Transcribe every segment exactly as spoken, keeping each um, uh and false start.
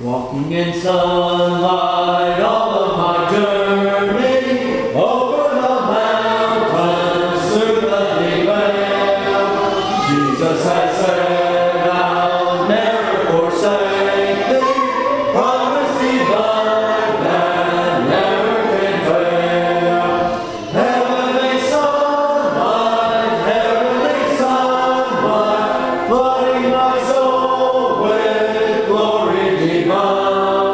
Walking in sunlight all of my journey, over the mountains, through the deep vale. Jesus has said, I'll never forsake thee, promise divine that never can fail. Heavenly sunlight, heavenly sunlight, flooding my soul with glory divine.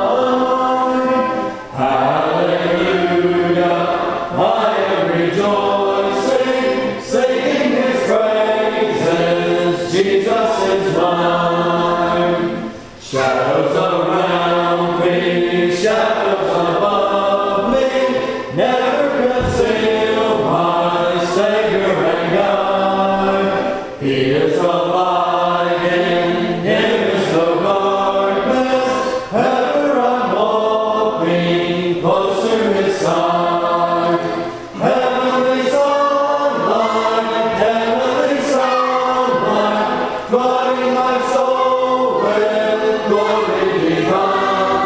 Jesus is mine. Shadows around me, shadows above me, never conceal my Savior and God. He is alive, in Him is no darkness, ever I'm walking close to His side. Heavenly sunlight, heavenly sunlight, flooding my soul with glory divine.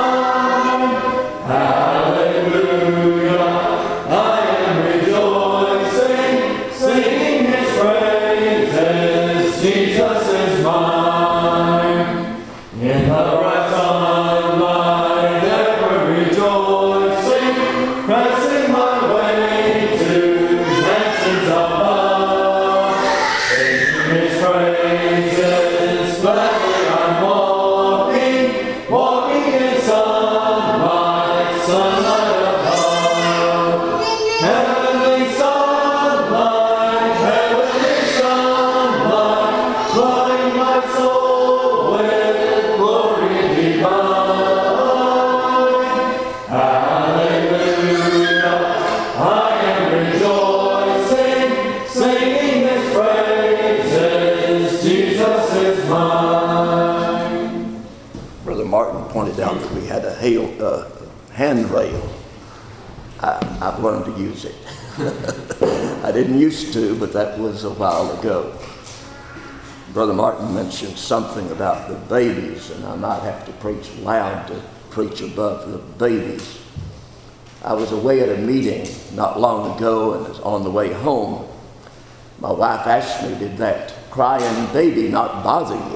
Hallelujah, I am rejoicing, singing His praises. Jesus is mine. In the bright sunlight, ever rejoicing, pressing my way to mansions above. Singing His praises, gladly I'm walking, walking in sunlight, sunlight above. Heavenly sunlight, heavenly sunlight, flooding my soul with glory divine. Hallelujah, I am rejoicing, singing His praises. Jesus is mine. Brother Martin pointed out that we had a hail, uh, handrail. I, I've learned to use it. I didn't used to, but that was a while ago. Brother Martin mentioned something about the babies, and I might have to preach loud to preach above the babies. I was away at a meeting not long ago, and was on the way home. My wife asked me, did that crying baby not bother you?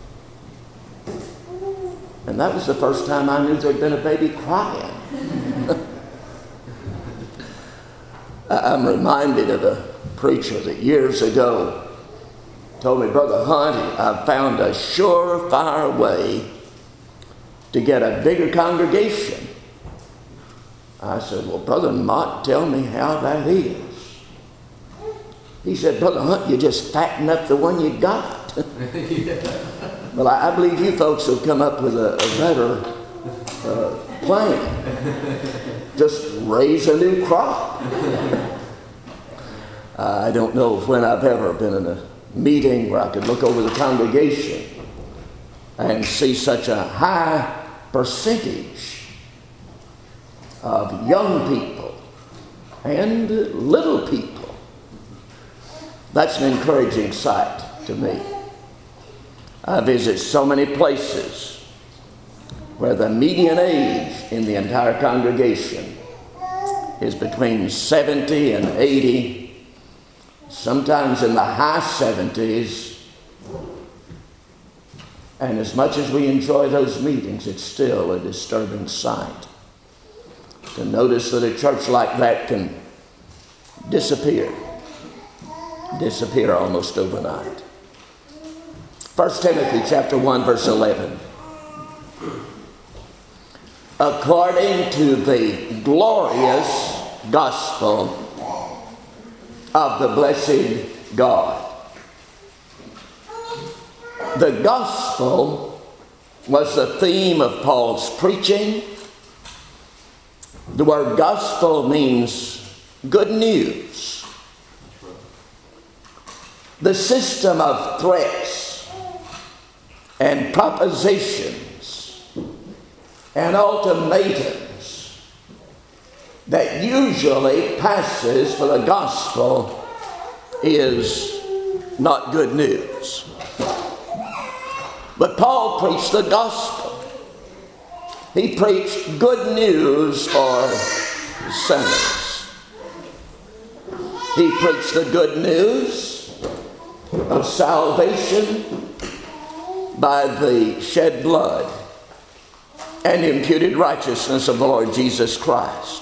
And that was the first time I knew there'd been a baby crying. I'm reminded of a preacher that years ago told me, Brother Hunt, I found a surefire way to get a bigger congregation. I said, well, Brother Mott, tell me how that is. He said, Brother Hunt, you just fatten up the one you got. Well, I, I believe you folks have come up with a, a better uh, plan. Just raise a new crop. I don't know when I've ever been in a meeting where I could look over the congregation and see such a high percentage of young people and little people. That's an encouraging sight to me. I visit so many places where the median age in the entire congregation is between seventy and eighty, sometimes in the high seventies. And as much as we enjoy those meetings, it's still a disturbing sight to notice that a church like that can disappear, disappear almost overnight. First Timothy chapter one, verse eleven. According to the glorious gospel of the blessed God. The gospel was the theme of Paul's preaching. The word gospel means good news. The system of threats and propositions and ultimatums that usually passes for the gospel is not good news. But Paul preached the gospel. He preached good news for sinners. He preached the good news of salvation by the shed blood and imputed righteousness of the Lord Jesus Christ.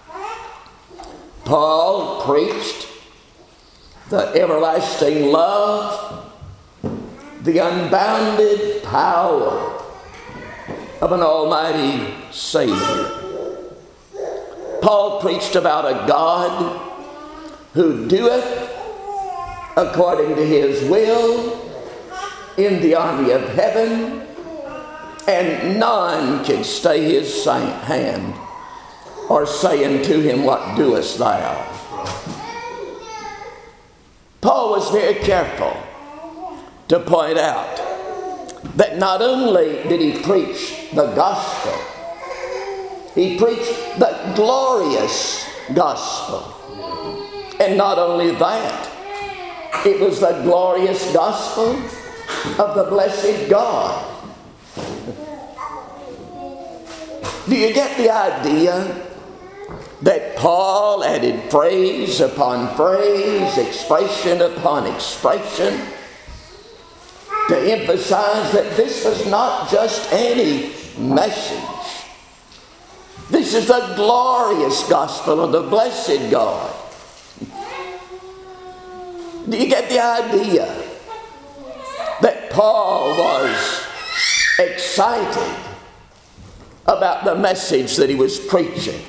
Paul preached the everlasting love, the unbounded power of an almighty Savior. Paul preached about a God who doeth according to his will in the army of heaven, and none can stay his hand or say unto him, what doest thou? Paul was very careful to point out that not only did he preach the gospel, he preached the glorious gospel. And not only that, it was the glorious gospel of the blessed God. Do you get the idea that Paul added phrase upon phrase, expression upon expression, to emphasize that this was not just any message. This is the glorious gospel of the blessed God. Do you get the idea that Paul was excited about the message that he was preaching?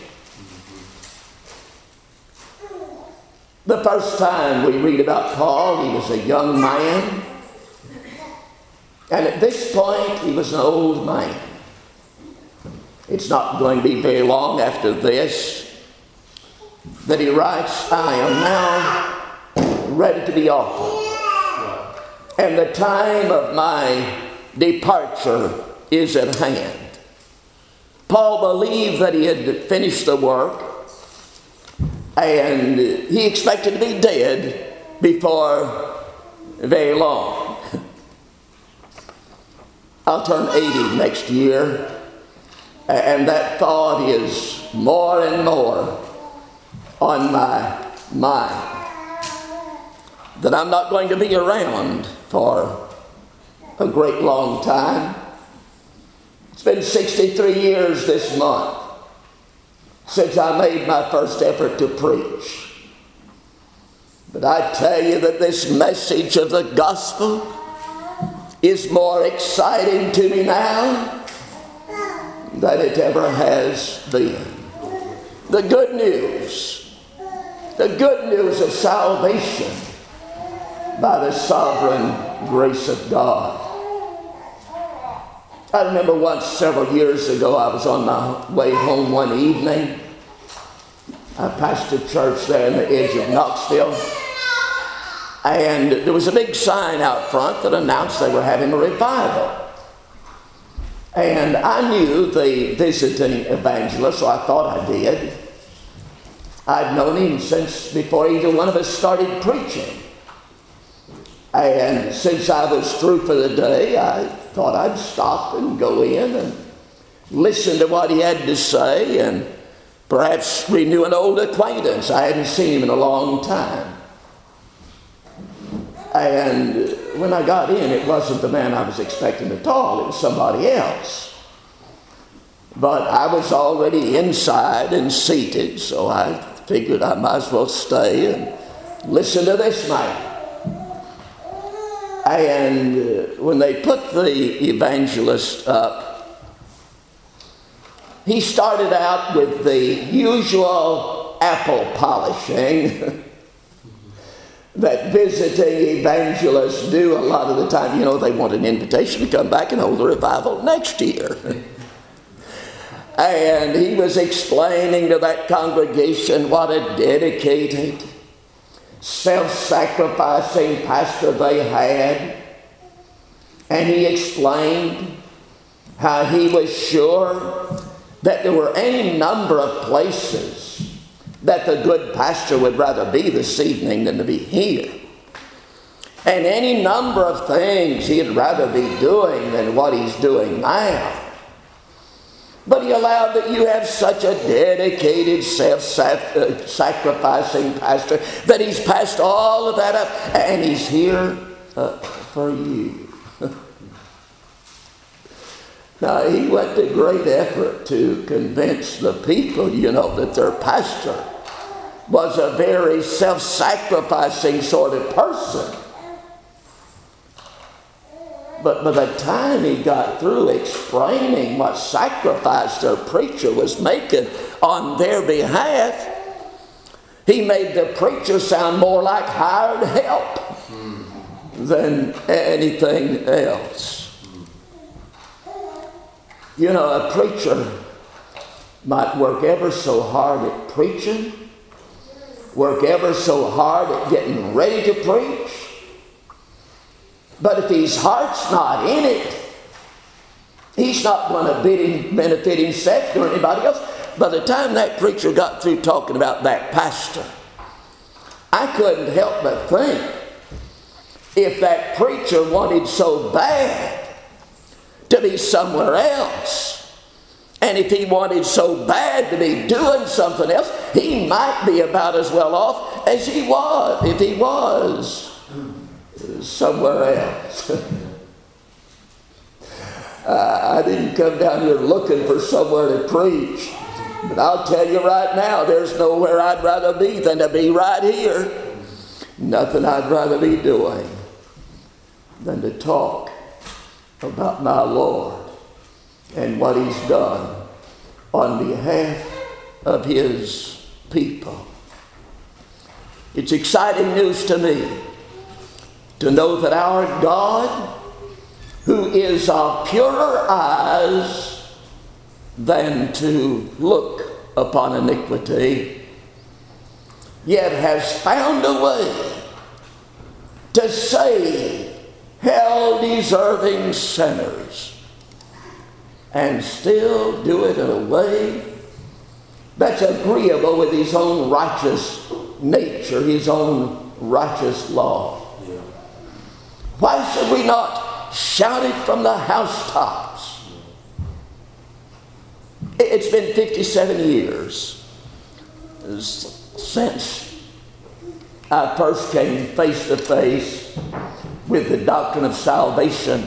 The first time we read about Paul, he was a young man. And at this point, he was an old man. It's not going to be very long after this that he writes, I am now ready to be offered, and the time of my departure is at hand. Paul believed that he had finished the work, and he expected to be dead before very long. I'll turn eighty next year, and that thought is more and more on my mind, that I'm not going to be around for a great long time. It's been sixty-three years this month since I made my first effort to preach. But I tell you that this message of the gospel is more exciting to me now than it ever has been. The good news, the good news of salvation by the sovereign grace of God. I remember once several years ago, I was on my way home one evening. I passed a church there in the edge of Knoxville, and there was a big sign out front that announced they were having a revival. And I knew the visiting evangelist, so I thought I did. I'd known him since before either one of us started preaching. And since I was through for the day, I thought I'd stop and go in and listen to what he had to say and perhaps renew an old acquaintance. I hadn't seen him in a long time. And when I got in, it wasn't the man I was expecting at all. It was somebody else. But I was already inside and seated, so I figured I might as well stay and listen to this man. And when they put the evangelist up, he started out with the usual apple polishing that visiting evangelists do a lot of the time. You know, they want an invitation to come back and hold a revival next year. And he was explaining to that congregation what a dedicated, self-sacrificing pastor they had. And he explained how he was sure that there were any number of places that the good pastor would rather be this evening than to be here. And any number of things he'd rather be doing than what he's doing now. But he allowed that you have such a dedicated, self-sacrificing pastor that he's passed all of that up, and he's here uh, for you. Now, he went to great effort to convince the people, you know, that their pastor was a very self-sacrificing sort of person. But by the time he got through explaining what sacrifice their preacher was making on their behalf, he made the preacher sound more like hired help than anything else. You know, a preacher might work ever so hard at preaching, work ever so hard at getting ready to preach, but if his heart's not in it, he's not going to benefit himself or anybody else. By the time that preacher got through talking about that pastor, I couldn't help but think, if that preacher wanted so bad to be somewhere else, and if he wanted so bad to be doing something else, he might be about as well off as he was, if he was somewhere else. uh, I didn't come down here looking for somewhere to preach, but I'll tell you right now, there's nowhere I'd rather be than to be right here. Nothing I'd rather be doing than to talk about my Lord and what he's done on behalf of his people. It's exciting news to me to know that our God, who is of purer eyes than to look upon iniquity, yet has found a way to save hell-deserving sinners, and still do it in a way that's agreeable with his own righteous nature, his own righteous law. Why should we not shout it from the housetops? It's been fifty-seven years since I first came face to face with the doctrine of salvation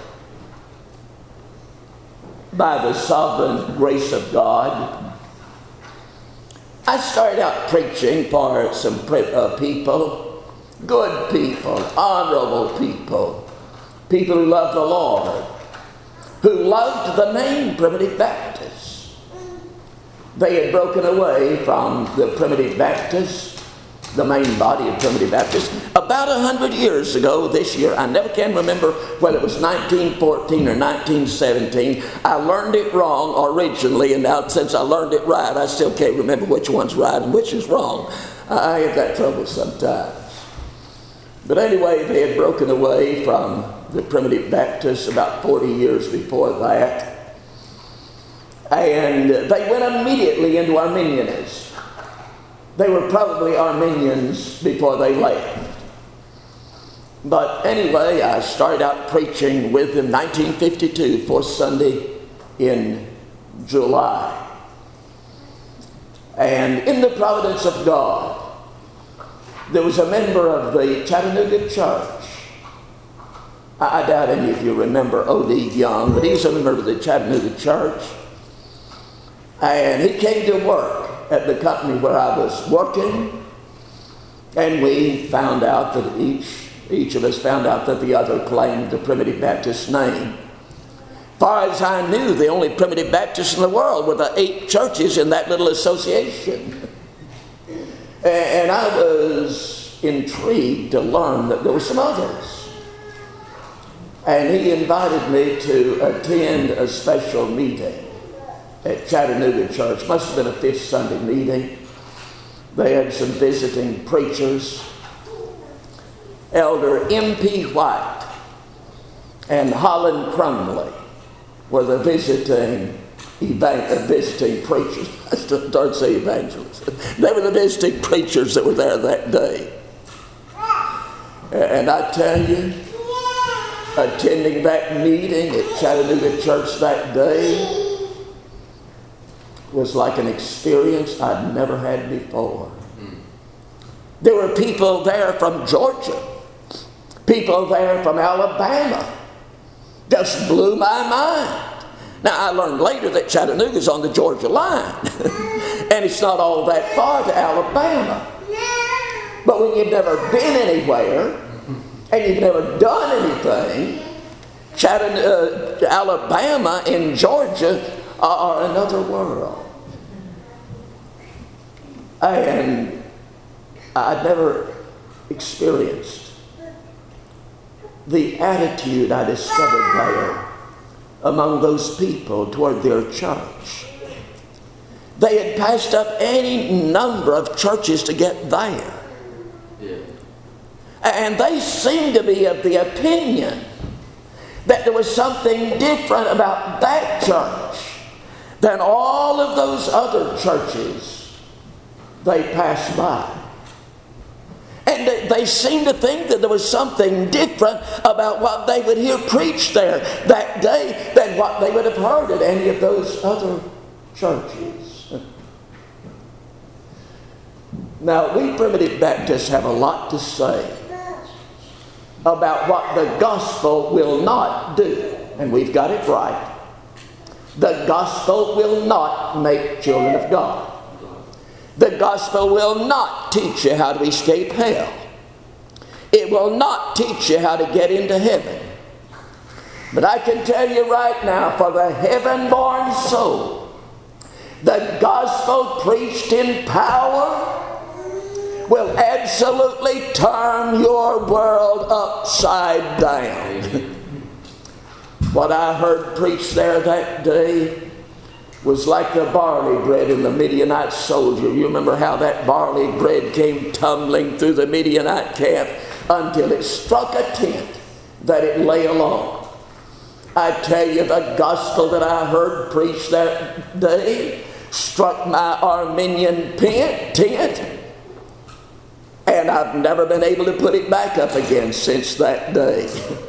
by the sovereign grace of God. I started out preaching for some uh, people, good people, honorable people, people who loved the Lord, who loved the name Primitive Baptist. They had broken away from the Primitive Baptist, the main body of Primitive Baptist, about a hundred years ago this year. I never can remember whether it was nineteen fourteen or nineteen seventeen. I learned it wrong originally, and now since I learned it right, I still can't remember which one's right and which is wrong. I have that trouble sometimes. But anyway, they had broken away from the Primitive Baptists about forty years before that. And they went immediately into Arminianism. They were probably Arminians before they left. But anyway, I started out preaching with them nineteen fifty-two, fourth Sunday in July. And in the providence of God, there was a member of the Chattanooga church. I, I doubt any of you remember O D Young, but he's a member of the Chattanooga church. And he came to work at the company where I was working, and we found out that each, each of us found out that the other claimed the Primitive Baptist name. As far as I knew, the only Primitive Baptists in the world were the eight churches in that little association. And I was intrigued to learn that there were some others. And he invited me to attend a special meeting at Chattanooga Church. Must have been a fifth Sunday meeting. They had some visiting preachers. Elder M P White and Holland Crumley were the visiting evan- visiting preachers. I started to say evangelists. They were the visiting preachers that were there that day. And I tell you, attending that meeting at Chattanooga Church that day, was like an experience I'd never had before. There were people there from Georgia, people there from Alabama. Just blew my mind. Now, I learned later that Chattanooga's on the Georgia line, and it's not all that far to Alabama. But when you've never been anywhere, and you've never done anything, Chattanooga, uh, Alabama and Georgia are another world. And I'd never experienced the attitude I discovered there among those people toward their church. They had passed up any number of churches to get there. Yeah. And they seemed to be of the opinion that there was something different about that church than all of those other churches they passed by. And they, they seemed to think that there was something different about what they would hear preached there that day than what they would have heard at any of those other churches. Now, we primitive Baptists have a lot to say about what the gospel will not do. And we've got it right. The gospel will not make children of God. The gospel will not teach you how to escape hell. It will not teach you how to get into heaven. But I can tell you right now, for the heaven-born soul, the gospel preached in power will absolutely turn your world upside down. What I heard preached there that day was like the barley bread in the Midianite soldier. You remember how that barley bread came tumbling through the Midianite camp until it struck a tent that it lay along. I tell you, the gospel that I heard preached that day struck my Armenian tent, and I've never been able to put it back up again since that day.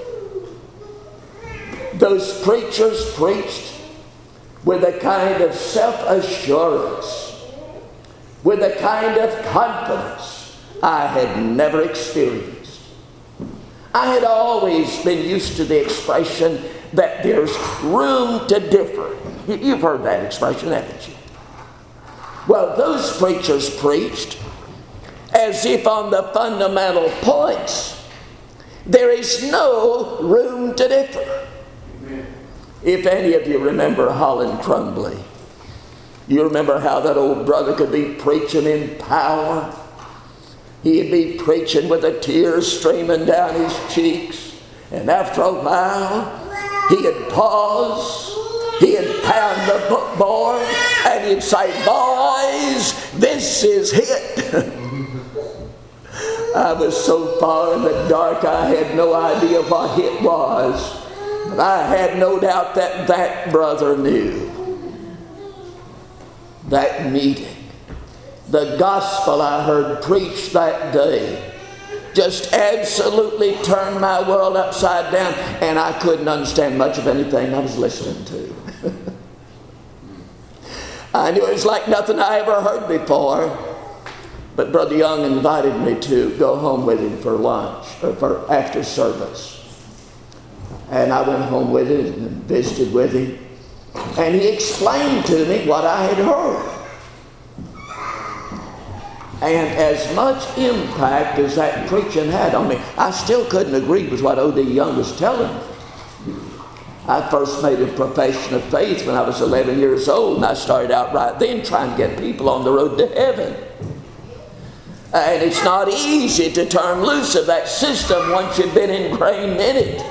Those preachers preached with a kind of self-assurance, with a kind of confidence I had never experienced. I had always been used to the expression that there's room to differ. You've heard that expression, haven't you? Well, those preachers preached as if on the fundamental points there is no room to differ. If any of you remember Holland Crumbly, you remember how that old brother could be preaching in power. He'd be preaching with the tears streaming down his cheeks. And after a while, he'd pause, he'd pound the bookboard, and he'd say, "Boys, this is it." I was so far in the dark, I had no idea what it was. But I had no doubt that that brother knew. That meeting, the gospel I heard preached that day, just absolutely turned my world upside down, and I couldn't understand much of anything I was listening to. I knew it was like nothing I ever heard before. But Brother Young invited me to go home with him for lunch, or for after service. And I went home with him and visited with him. And he explained to me what I had heard. And as much impact as that preaching had on me, I still couldn't agree with what O D Young was telling me. I first made a profession of faith when I was eleven years old, and I started out right then trying to get people on the road to heaven. And it's not easy to turn loose of that system once you've been ingrained in it.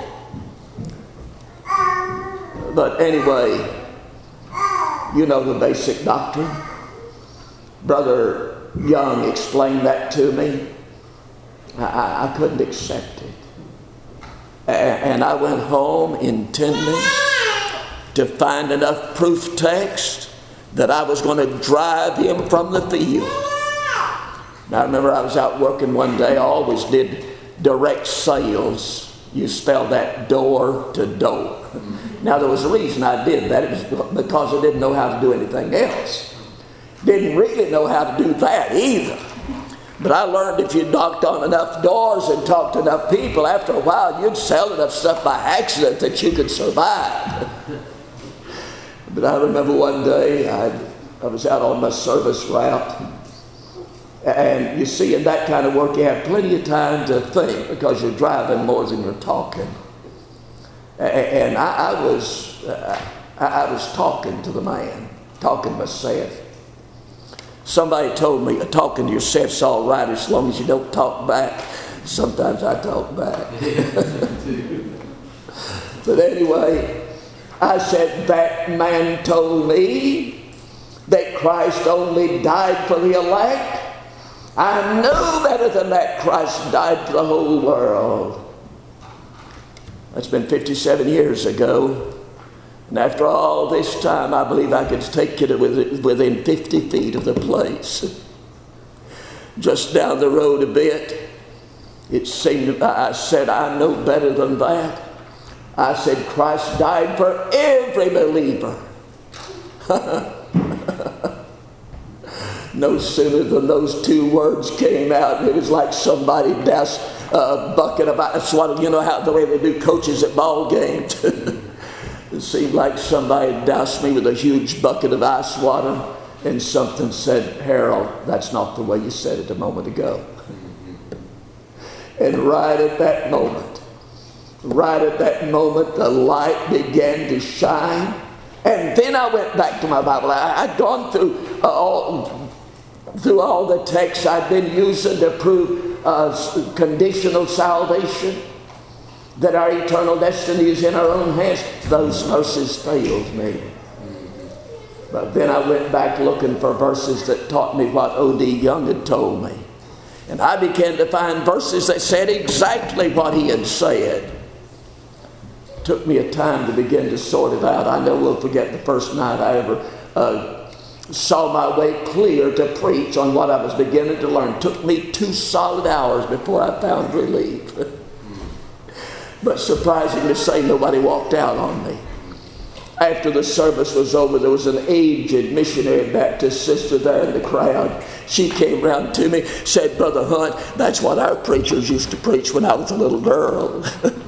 But anyway, you know the basic doctrine. Brother Young explained that to me. I, I couldn't accept it. And I went home intending to find enough proof text that I was going to drive him from the field. Now, I remember I was out working one day. I always did direct sales. You spell that door to door. Now, there was a reason I did that. It was because I didn't know how to do anything else. Didn't really know how to do that either. But I learned if you knocked on enough doors and talked to enough people, after a while you'd sell enough stuff by accident that you could survive. But I remember one day I, I was out on my service route. And you see, in that kind of work, you have plenty of time to think because you're driving more than you're talking. And I, I was uh, I, I was talking to the man, talking to myself. Somebody told me, talking to yourself's all right as long as you don't talk back. Sometimes I talk back. But anyway, I said, that man told me that Christ only died for the elect. I know better than that. Christ died for the whole world. That's been fifty-seven years ago. And after all this time, I believe I could take you to within fifty feet of the place. Just down the road a bit, it seemed, I said, I know better than that. I said, Christ died for every believer. No sooner than those two words came out, it was like somebody doused a bucket of ice water. You know how the way they do coaches at ball games. It seemed like somebody doused me with a huge bucket of ice water, and something said, Harold, that's not the way you said it a moment ago. And right at that moment, right at that moment, the light began to shine. And then I went back to my Bible. I, I'd gone through uh, all through all the texts I'd been using to prove uh, conditional salvation, that our eternal destiny is in our own hands. Those verses failed me. But then I went back looking for verses that taught me what O D Young had told me. And I began to find verses that said exactly what he had said. It took me a time to begin to sort it out. I know we'll forget the first night I ever uh, saw my way clear to preach on what I was beginning to learn. It took me two solid hours before I found relief. But surprising to say, nobody walked out on me. After the service was over, there was an aged missionary Baptist sister there in the crowd. She came round to me, said, Brother Hunt, that's what our preachers used to preach when I was a little girl.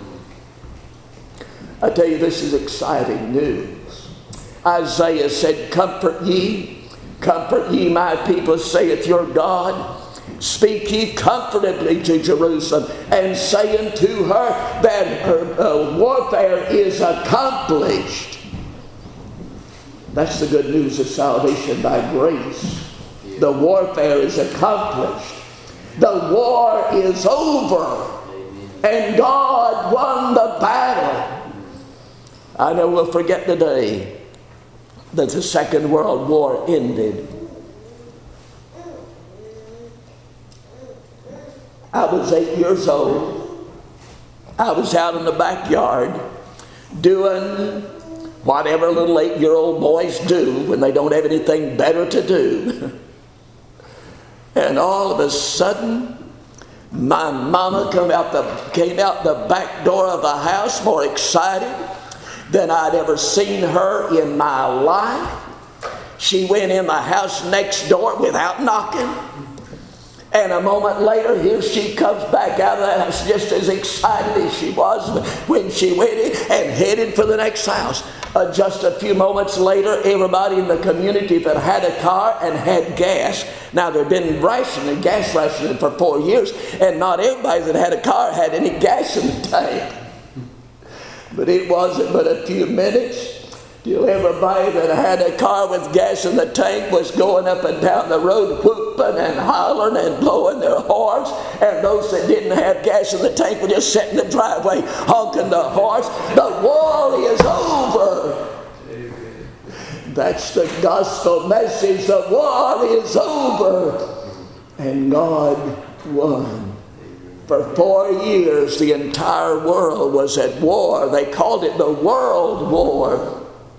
I tell you, this is exciting news. Isaiah said, Comfort ye, comfort ye my people, saith your God. Speak ye comfortably to Jerusalem, and say unto her that her uh, warfare is accomplished. That's the good news of salvation by grace. The warfare is accomplished. The war is over. And God won the battle. I know we'll forget the day that the Second World War ended. I was eight years old. I was out in the backyard doing whatever little eight-year-old boys do when they don't have anything better to do. And all of a sudden, my mama come out the, came out the back door of the house more excited than I'd ever seen her in my life. She went in the house next door without knocking. And a moment later, here she comes back out of the house just as excited as she was when she went in and headed for the next house. Uh, just a few moments later, everybody in the community that had a car and had gas. Now, there'd been rationing, gas rationing for four years, and not everybody that had a car had any gas in the tank. But it wasn't but a few minutes till everybody that had a car with gas in the tank was going up and down the road whooping and hollering and blowing their horns. And those that didn't have gas in the tank were just sitting in the driveway honking the horns. The war is over. Amen. That's the gospel message. The war is over. And God won. For four years, the entire world was at war. They called it the World War.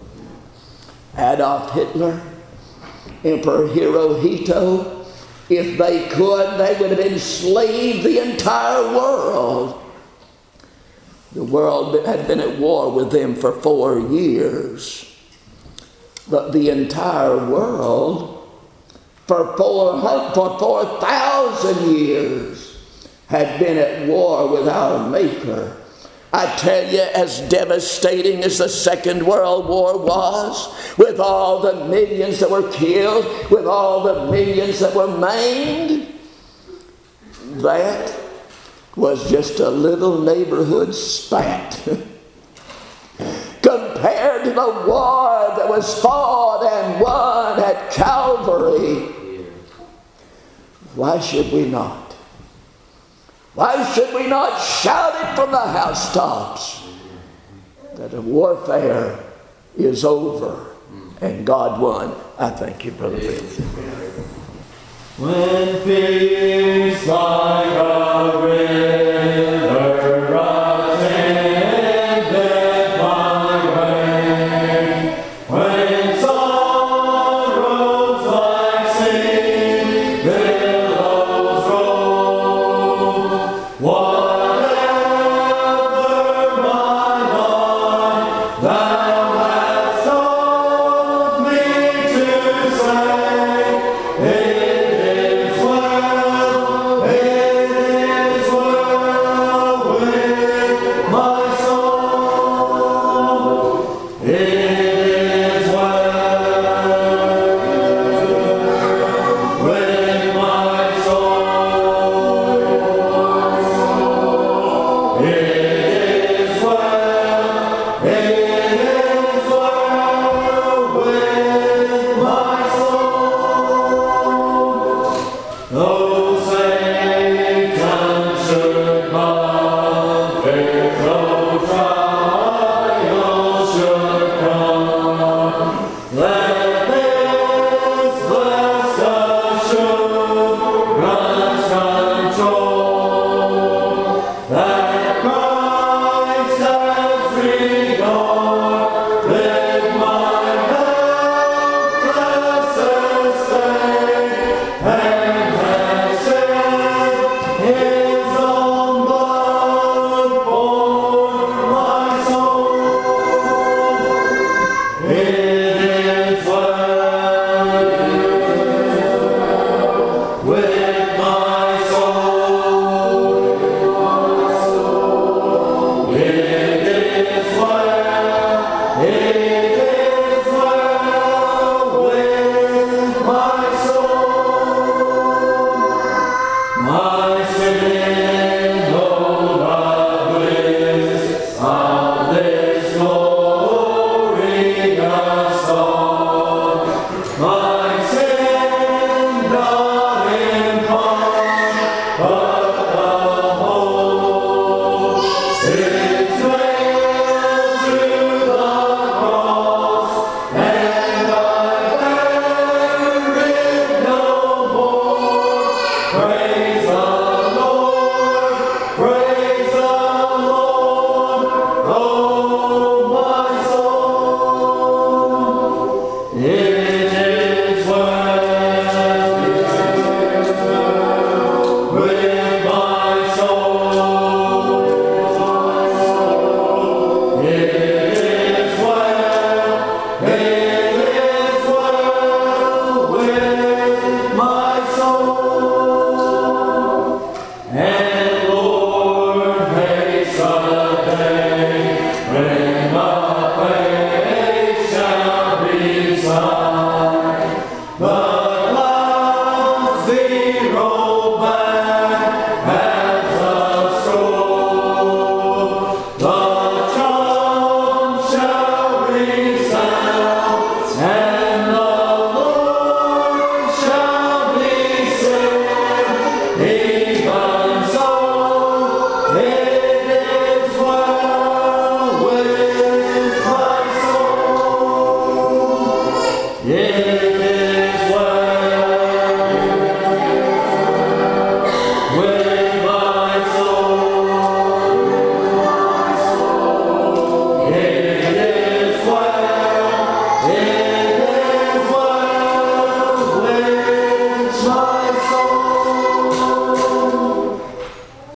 Adolf Hitler, Emperor Hirohito, if they could, they would have enslaved the entire world. The world had been at war with them for four years. But the entire world, for four, for four thousand years, had been at war with our Maker. I tell you, as devastating as the Second World War was, with all the millions that were killed, with all the millions that were maimed, that was just a little neighborhood spat compared to the war that was fought and won at Calvary. Why should we not? Why should we not shout it from the housetops that the warfare is over and God won? I thank you, Brother Bill. When peace like a rain